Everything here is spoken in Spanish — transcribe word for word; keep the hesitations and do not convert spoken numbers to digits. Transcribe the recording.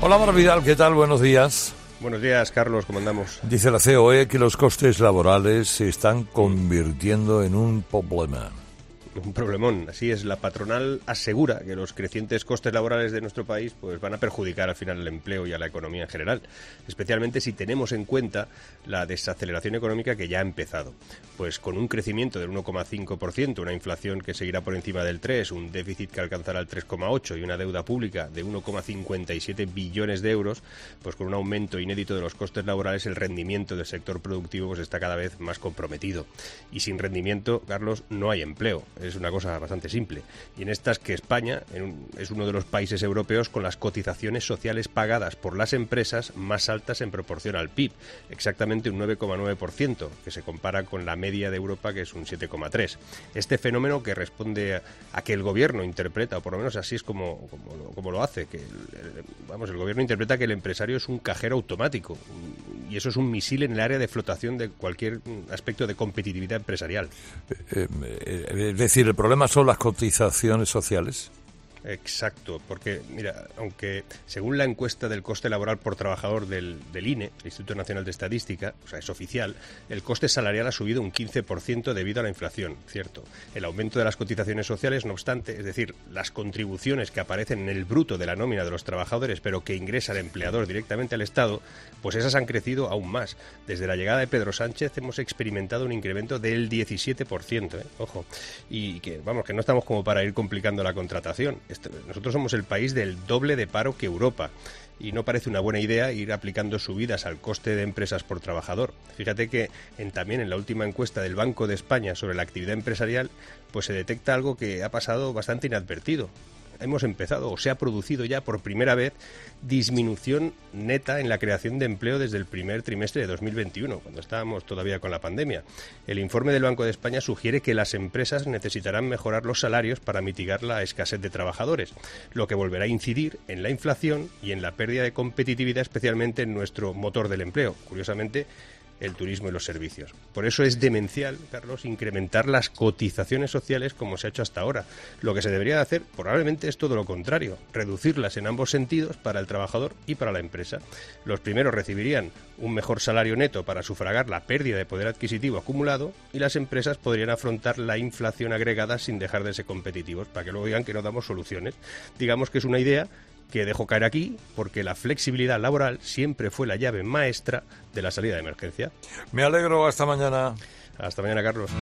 Hola, Mar Vidal, ¿qué tal? Buenos días. Buenos días, Carlos, ¿cómo andamos? Dice la C O E que los costes laborales se están convirtiendo en un problema. Un problemón, así es. La patronal asegura que los crecientes costes laborales de nuestro país pues van a perjudicar al final al empleo y a la economía en general, especialmente si tenemos en cuenta la desaceleración económica que ya ha empezado. Pues con un crecimiento del uno coma cinco por ciento, una inflación que seguirá por encima del tres por ciento, un déficit que alcanzará el tres coma ocho por ciento y una deuda pública de uno coma cincuenta y siete billones de euros, pues con un aumento inédito de los costes laborales, el rendimiento del sector productivo pues está cada vez más comprometido. Y sin rendimiento, Carlos, no hay empleo. Es una cosa bastante simple. Y en estas que España es uno de los países europeos con las cotizaciones sociales pagadas por las empresas más altas en proporción al P I B. Exactamente un nueve coma nueve por ciento, que se compara con la media de Europa, que es un siete coma tres por ciento. Este fenómeno que responde a, a que el gobierno interpreta, o por lo menos así es como, como, lo, como lo hace, que el, el, vamos, el gobierno interpreta que el empresario es un cajero automático. Y eso es un misil en el área de flotación de cualquier aspecto de competitividad empresarial. Eh, eh, es decir, ¿el problema son las cotizaciones sociales? Exacto, porque, mira, aunque según la encuesta del coste laboral por trabajador del, del I N E, el Instituto Nacional de Estadística, o sea, es oficial, el coste salarial ha subido un quince por ciento debido a la inflación, cierto. El aumento de las cotizaciones sociales, no obstante, es decir, las contribuciones que aparecen en el bruto de la nómina de los trabajadores, pero que ingresa el empleador directamente al Estado, pues esas han crecido aún más. Desde la llegada de Pedro Sánchez hemos experimentado un incremento del diecisiete por ciento, ¿eh? Ojo, y que, vamos, que no estamos como para ir complicando la contratación. Nosotros somos el país del doble de paro que Europa y no parece una buena idea ir aplicando subidas al coste de empresas por trabajador. Fíjate que en, también en la última encuesta del Banco de España sobre la actividad empresarial pues se detecta algo que ha pasado bastante inadvertido. Hemos empezado, o se ha producido ya por primera vez, disminución neta en la creación de empleo desde el primer trimestre de dos mil veintiuno, cuando estábamos todavía con la pandemia. El informe del Banco de España sugiere que las empresas necesitarán mejorar los salarios para mitigar la escasez de trabajadores, lo que volverá a incidir en la inflación y en la pérdida de competitividad, especialmente en nuestro motor del empleo. Curiosamente, el turismo y los servicios. Por eso es demencial, Carlos, incrementar las cotizaciones sociales como se ha hecho hasta ahora. Lo que se debería hacer probablemente es todo lo contrario, reducirlas en ambos sentidos para el trabajador y para la empresa. Los primeros recibirían un mejor salario neto para sufragar la pérdida de poder adquisitivo acumulado y las empresas podrían afrontar la inflación agregada sin dejar de ser competitivos, para que luego digan que no damos soluciones. Digamos que es una idea que dejo caer aquí porque la flexibilidad laboral siempre fue la llave maestra de la salida de emergencia. Me alegro, hasta mañana. Hasta mañana, Carlos.